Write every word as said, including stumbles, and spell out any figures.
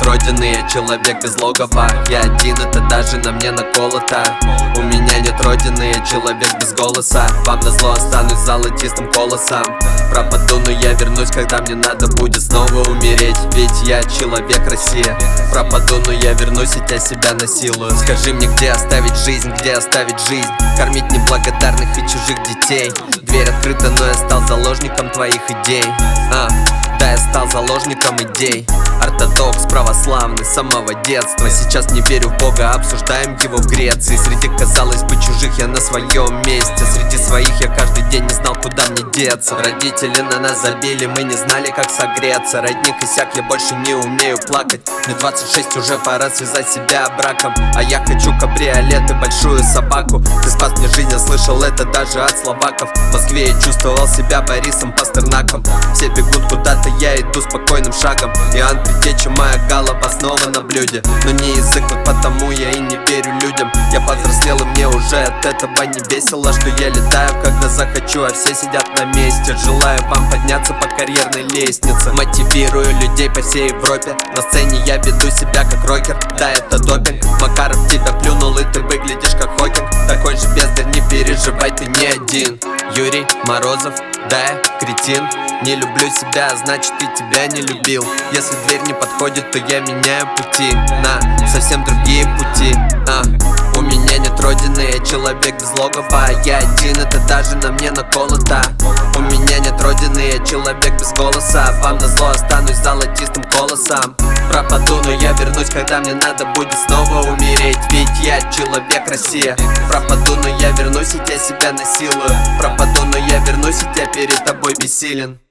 родины, я человек без логова. Я один, это даже на мне наколото. У меня нет родины, я человек без голоса. Вам назло останусь золотистым колосом. Пропаду, но я вернусь, когда мне надо будет снова умереть. Ведь я человек Россия. Пропаду, но я вернусь и тебя себя насилую. Скажи мне, где оставить жизнь, где оставить жизнь? Кормить неблагодарных и чужих детей. Дверь открыта, но я стал заложником твоих идей. а, Да, я стал заложником идей. Ортодокс, православный, с самого детства. Сейчас не верю в Бога, обсуждаем его в Греции. Среди, казалось бы, чужих я на своем месте. Среди своих я каждый день не знал, куда мне деться. Родители на нас забили, мы не знали, как согреться. Родник иссяк, я больше не умею плакать. Мне двадцать шесть, уже пора связать себя браком. А я хочу кабриолет и большую собаку. Ты спас мне жизнь, я слышал это даже от словаков. В Москве я чувствовал себя Борисом Пастернаком. Все бегут куда-то, я иду спокойным шагом. Иоанн Предтеча, моя голова снова на блюде. Но не язык, вот потому я и не верю людям. Я повзрослел, и мне уже от этого не весело, что я летаю, когда захочу, а все сидят на месте. Желаю вам подняться по карьерной лестнице. Мотивирую людей по всей Европе. На сцене я веду себя как рокер. Да, это допинг. Макаров тебя плюнул, и ты выглядишь как Хокинг. Такой же бездарь, не переживай, ты не один. Юрий Морозов, да, я кретин. Не люблю себя, значит и тебя не любил. Если дверь не подходит, то я меняю пути на совсем другие пути. а. У меня нет родины, я человек без логова. Я один, это даже на мне наколото. У меня нет родины, я человек без голоса. Вам назло останусь золотистым колосом. Пропаду, но я вернусь, когда мне надо будет снова умереть. Ведь я человек Россия. Пропаду, но я вернусь и тебя себя насилую. Пропаду, но я вернусь и тебя перед тобой бессилен.